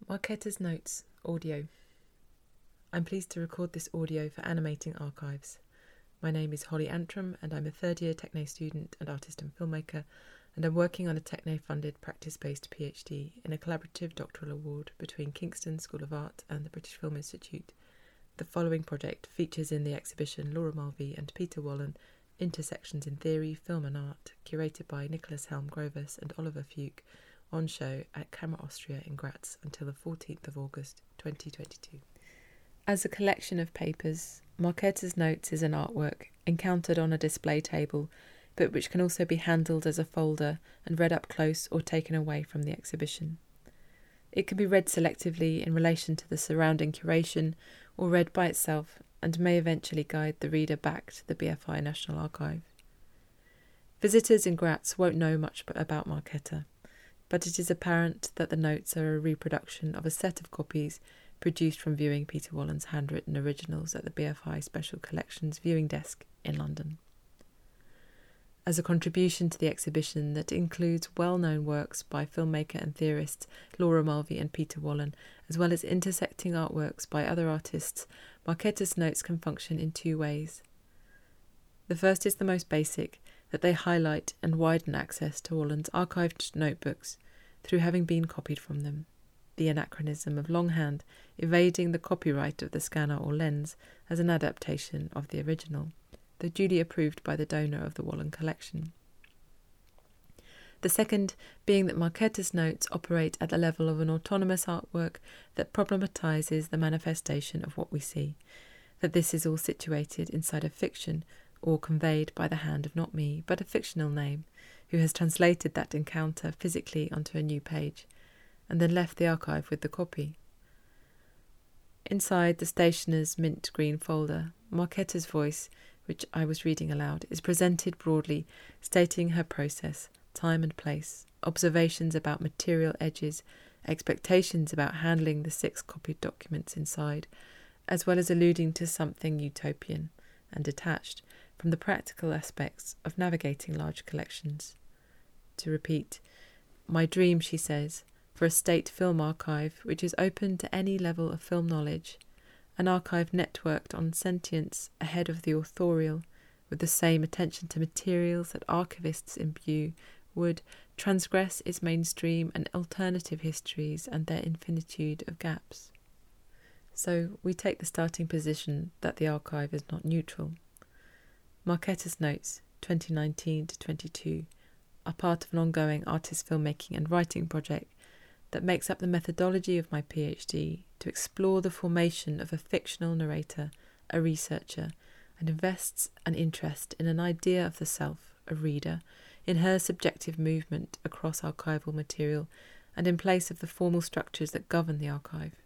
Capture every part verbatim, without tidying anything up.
Markéta's Notes, audio. I'm pleased to record this audio for Animating Archives. My name is Holly Antrim and I'm a third year Techno student and artist and filmmaker, and I'm working on a Techno-funded practice-based PhD in a collaborative doctoral award between Kingston School of Art and the British Film Institute. The following project features in the exhibition Laura Mulvey and Peter Wallen, Intersections in Theory, Film and Art, curated by Nicholas Helm-Groves and Oliver Fuke, on show at Camera Austria in Graz until the fourteenth of August twenty twenty-two. As a collection of papers, Markéta's Notes is an artwork encountered on a display table, but which can also be handled as a folder and read up close or taken away from the exhibition. It can be read selectively in relation to the surrounding curation or read by itself, and may eventually guide the reader back to the B F I National Archive. Visitors in Graz won't know much about Markéta, but it is apparent that the notes are a reproduction of a set of copies produced from viewing Peter Wallen's handwritten originals at the B F I Special Collections viewing desk in London. As a contribution to the exhibition that includes well-known works by filmmaker and theorists Laura Mulvey and Peter Wallen, as well as intersecting artworks by other artists, Markéta's Notes can function in two ways. The first is the most basic, that they highlight and widen access to Wallen's archived notebooks through having been copied from them, the anachronism of longhand evading the copyright of the scanner or lens as an adaptation of the original, though duly approved by the donor of the Wallen collection. The second being that Markéta's Notes operate at the level of an autonomous artwork that problematizes the manifestation of what we see, that this is all situated inside a fiction or conveyed by the hand of not me, but a fictional name, who has translated that encounter physically onto a new page, and then left the archive with the copy. Inside the stationer's mint green folder, Markéta's voice, which I was reading aloud, is presented broadly, stating her process, time and place, observations about material edges, expectations about handling the six copied documents inside, as well as alluding to something utopian and detached from the practical aspects of navigating large collections. To repeat, my dream, she says, for a state film archive which is open to any level of film knowledge, an archive networked on sentience ahead of the authorial, with the same attention to materials that archivists imbue, would transgress its mainstream and alternative histories and their infinitude of gaps. So we take the starting position that the archive is not neutral. Markéta's Notes, twenty nineteen to twenty-two, are part of an ongoing artist filmmaking and writing project that makes up the methodology of my PhD to explore the formation of a fictional narrator, a researcher, and invests an interest in an idea of the self, a reader, in her subjective movement across archival material and in place of the formal structures that govern the archive.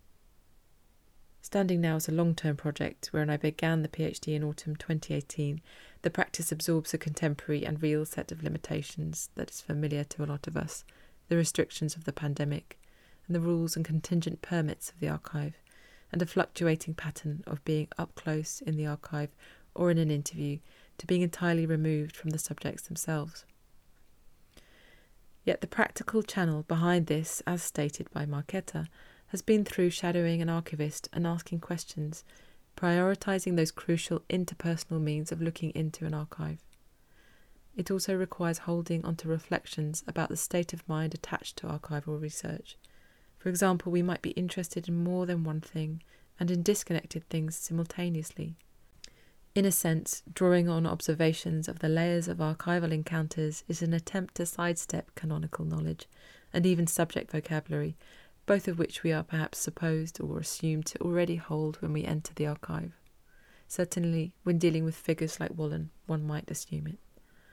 Standing now as a long-term project wherein I began the PhD in autumn twenty eighteen, the practice absorbs a contemporary and real set of limitations that is familiar to a lot of us, the restrictions of the pandemic, and the rules and contingent permits of the archive, and a fluctuating pattern of being up close in the archive or in an interview to being entirely removed from the subjects themselves. Yet the practical channel behind this, as stated by Markéta, has been through shadowing an archivist and asking questions, prioritising those crucial interpersonal means of looking into an archive. It also requires holding onto reflections about the state of mind attached to archival research. For example, we might be interested in more than one thing and in disconnected things simultaneously. In a sense, drawing on observations of the layers of archival encounters is an attempt to sidestep canonical knowledge and even subject vocabulary, both of which we are perhaps supposed or assumed to already hold when we enter the archive. Certainly, when dealing with figures like Wallen, one might assume it.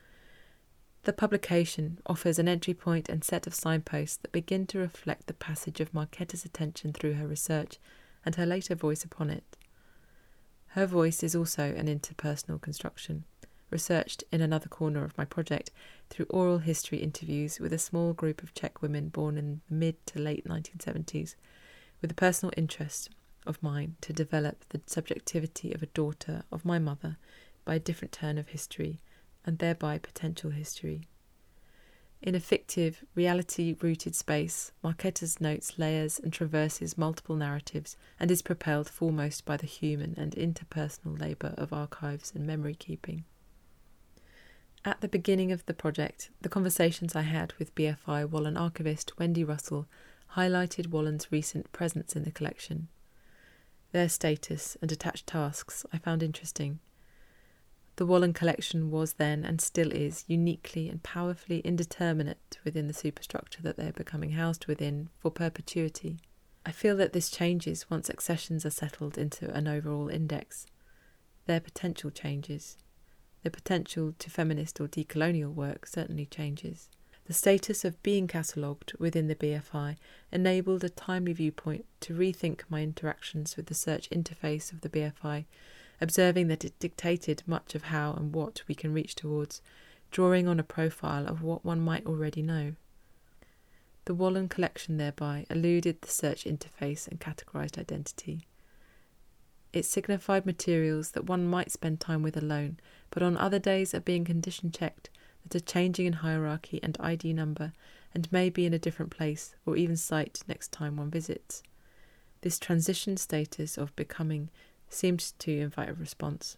The publication offers an entry point and set of signposts that begin to reflect the passage of Markéta's attention through her research and her later voice upon it. Her voice is also an interpersonal construction, researched in another corner of my project through oral history interviews with a small group of Czech women born in the mid to late nineteen seventies, with a personal interest of mine to develop the subjectivity of a daughter of my mother by a different turn of history, and thereby potential history. In a fictive, reality-rooted space, Marchetta's Notes layers and traverses multiple narratives and is propelled foremost by the human and interpersonal labour of archives and memory keeping. At the beginning of the project, the conversations I had with B F I Wallen archivist Wendy Russell highlighted Wallen's recent presence in the collection. Their status and attached tasks I found interesting. The Wallen collection was then, and still is, uniquely and powerfully indeterminate within the superstructure that they are becoming housed within for perpetuity. I feel that this changes once accessions are settled into an overall index. Their potential changes. Their potential to feminist or decolonial work certainly changes. The status of being catalogued within the B F I enabled a timely viewpoint to rethink my interactions with the search interface of the B F I, observing that it dictated much of how and what we can reach towards, drawing on a profile of what one might already know. The Wallen collection thereby eluded the search interface and categorised identity. It signified materials that one might spend time with alone, but on other days are being condition checked, that are changing in hierarchy and I D number, and may be in a different place or even site next time one visits. This transition status of becoming seemed to invite a response.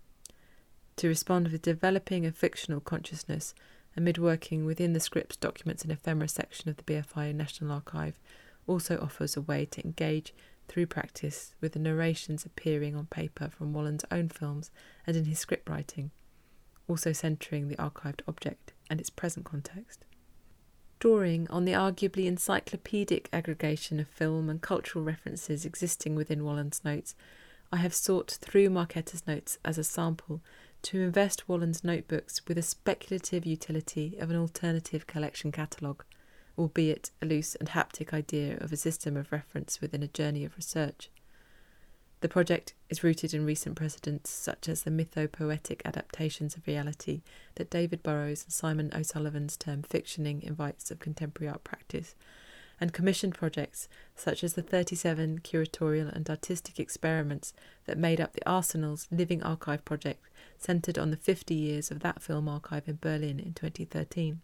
To respond with developing a fictional consciousness amid working within the scripts, documents and ephemera section of the B F I National Archive also offers a way to engage through practice with the narrations appearing on paper from Wallen's own films and in his script writing, also centering the archived object and its present context. Drawing on the arguably encyclopedic aggregation of film and cultural references existing within Wallen's notes, I have sought through Marchetta's Notes as a sample to invest Wallen's notebooks with a speculative utility of an alternative collection catalogue, albeit a loose and haptic idea of a system of reference within a journey of research. The project is rooted in recent precedents such as the mytho-poetic adaptations of reality that David Burrows and Simon O'Sullivan's term fictioning invites of contemporary art practice, and commissioned projects such as the thirty-seven curatorial and artistic experiments that made up the Arsenal's Living Archive project, centred on the fifty years of that film archive in Berlin in twenty thirteen.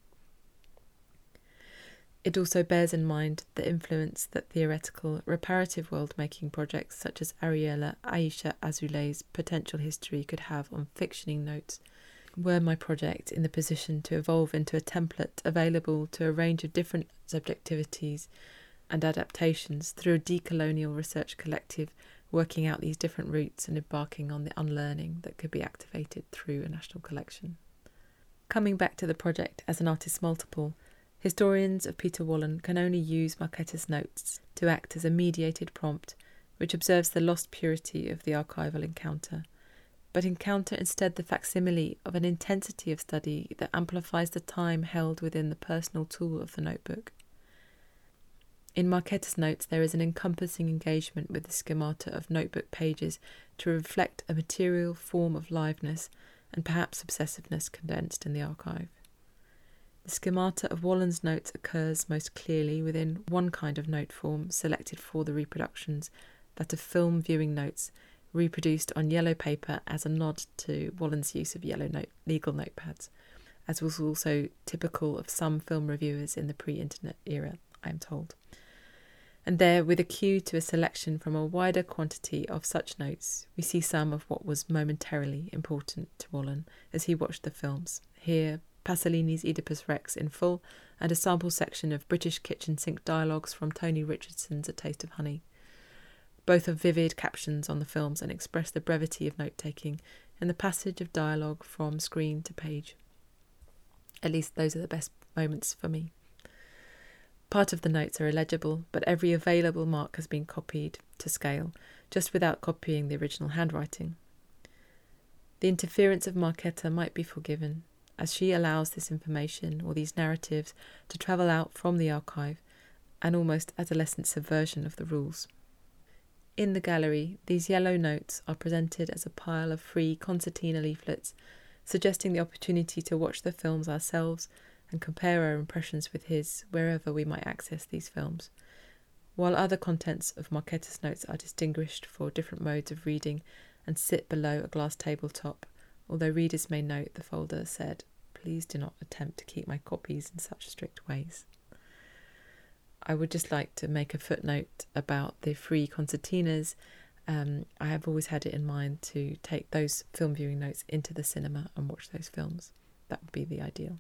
It also bears in mind the influence that theoretical, reparative world-making projects such as Ariella Aisha Azoulay's potential history could have on fictioning notes. Were my project in the position to evolve into a template available to a range of different subjectivities and adaptations through a decolonial research collective working out these different routes and embarking on the unlearning that could be activated through a national collection. Coming back to the project as an artist's multiple, historians of Peter Wallen can only use Marchetta's Notes to act as a mediated prompt which observes the lost purity of the archival encounter, but encounter instead the facsimile of an intensity of study that amplifies the time held within the personal tool of the notebook. In Marchetta's Notes there is an encompassing engagement with the schemata of notebook pages to reflect a material form of liveness and perhaps obsessiveness condensed in the archive. The schemata of Wallen's notes occurs most clearly within one kind of note form selected for the reproductions, that of film viewing notes, reproduced on yellow paper as a nod to Wallen's use of yellow note, legal notepads, as was also typical of some film reviewers in the pre-internet era, I am told. And there, with a cue to a selection from a wider quantity of such notes, we see some of what was momentarily important to Wallen as he watched the films. Here, Pasolini's Oedipus Rex in full, and a sample section of British kitchen sink dialogues from Tony Richardson's A Taste of Honey. Both are vivid captions on the films and express the brevity of note-taking and the passage of dialogue from screen to page. At least those are the best moments for me. Part of the notes are illegible, but every available mark has been copied to scale, just without copying the original handwriting. The interference of Marchetta might be forgiven, as she allows this information or these narratives to travel out from the archive, an almost adolescent subversion of the rules. In the gallery, these yellow notes are presented as a pile of free concertina leaflets, suggesting the opportunity to watch the films ourselves and compare our impressions with his wherever we might access these films, while other contents of Marchetta's notes are distinguished for different modes of reading and sit below a glass tabletop, although readers may note the folder said please do not attempt to keep my copies in such strict ways. I would just like to make a footnote about the free concertinas. Um, I have always had it in mind to take those film viewing notes into the cinema and watch those films. That would be the ideal.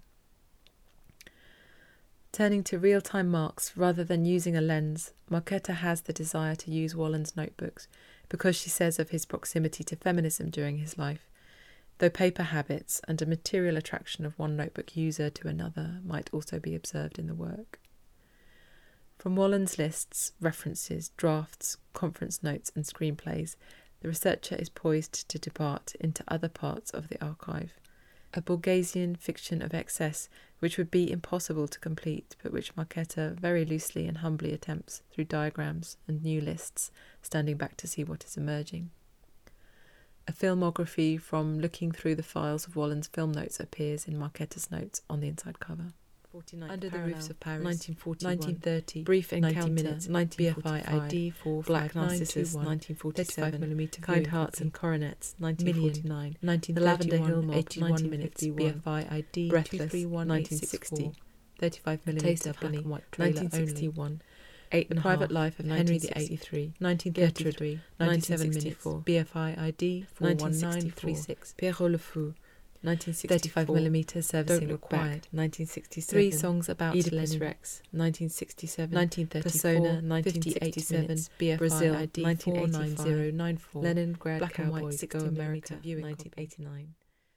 Turning to real-time marks rather than using a lens, Markéta has the desire to use Wallen's notebooks because she says of his proximity to feminism during his life, though paper habits and a material attraction of one notebook user to another might also be observed in the work. From Wallen's lists, references, drafts, conference notes and screenplays, the researcher is poised to depart into other parts of the archive. A Borgesian fiction of excess which would be impossible to complete, but which Markéta very loosely and humbly attempts through diagrams and new lists, standing back to see what is emerging. A filmography from looking through the files of Wallen's film notes appears in Markéta's notes on the inside cover. Under the Roofs of Paris, nineteen forty-one, nineteen thirty, Brief Encounter, minutes, B F I I D four Black Narcissus, nineteen forty-seven, thirty-five millimeter Kind Hearts and Coronets, nineteen forty-nine, nineteen The Lavender Hill Mob, eighty-one minutes, B F I I D Breathless, nineteen sixty, thirty-five millimeter Taste of Black and White trailer nineteen sixty-one, eight and The Private Life of Henry the Eighth-three, nineteen thirty-three, ninety-seven minutes, B F I I D four one nine three six, Pierrot le Fou, nineteen sixty-four, thirty-five millimeter servicing required, nineteen sixty-seven, Three Songs About Oedipus Rex, nineteen sixty-seven, nineteen thirty-four, Persona, nineteen sixty-seven, B F I Brazil, I D nineteen eighty-five, ninety-four, Leningrad Black Cowboys, Go America, nineteen eighty-nine.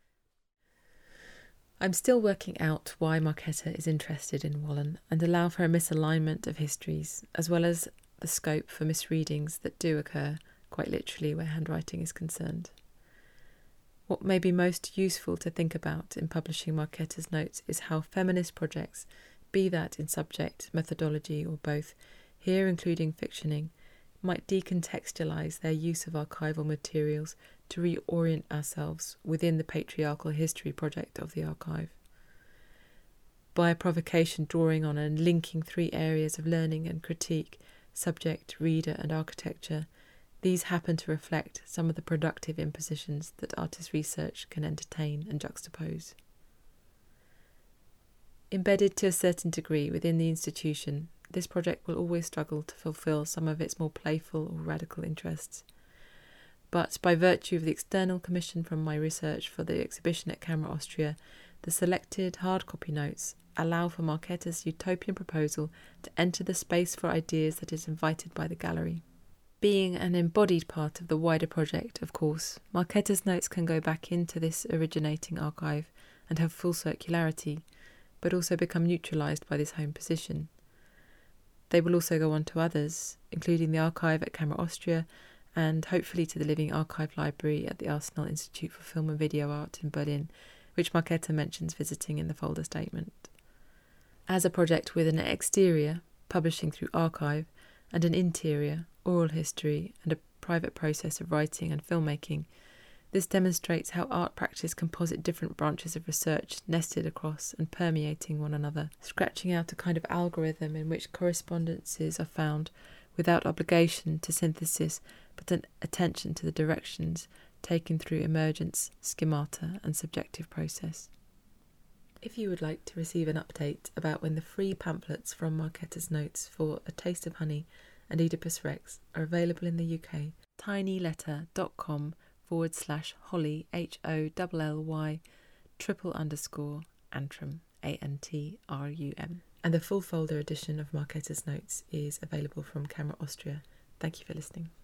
I'm still working out why Markéta is interested in Wallen and allow for a misalignment of histories, as well as the scope for misreadings that do occur, quite literally, where handwriting is concerned. What may be most useful to think about in publishing Markéta's notes is how feminist projects, be that in subject, methodology or both, here including fictioning, might decontextualise their use of archival materials to reorient ourselves within the patriarchal history project of the archive. By a provocation drawing on and linking three areas of learning and critique, subject, reader and architecture, these happen to reflect some of the productive impositions that artist research can entertain and juxtapose. Embedded to a certain degree within the institution, this project will always struggle to fulfil some of its more playful or radical interests. But by virtue of the external commission from my research for the exhibition at Camera Austria, the selected hard copy notes allow for Markéta's utopian proposal to enter the space for ideas that is invited by the gallery. Being an embodied part of the wider project, of course, Markéta's notes can go back into this originating archive and have full circularity, but also become neutralised by this home position. They will also go on to others, including the archive at Camera Austria and hopefully to the Living Archive Library at the Arsenal Institute for Film and Video Art in Berlin, which Markéta mentions visiting in the folder statement. As a project with an exterior, publishing through archive, and an interior, oral history, and a private process of writing and filmmaking, this demonstrates how art practice can posit different branches of research nested across and permeating one another, scratching out a kind of algorithm in which correspondences are found without obligation to synthesis, but an attention to the directions taken through emergence, schemata, and subjective process. If you would like to receive an update about when the free pamphlets from Markéta's notes for A Taste of Honey and Oedipus Rex are available in the U K, tinyletter.com forward slash Holly, H O L L Y, triple underscore Antrum, A N T R U M. And the full folder edition of Markéta's notes is available from Camera Austria. Thank you for listening.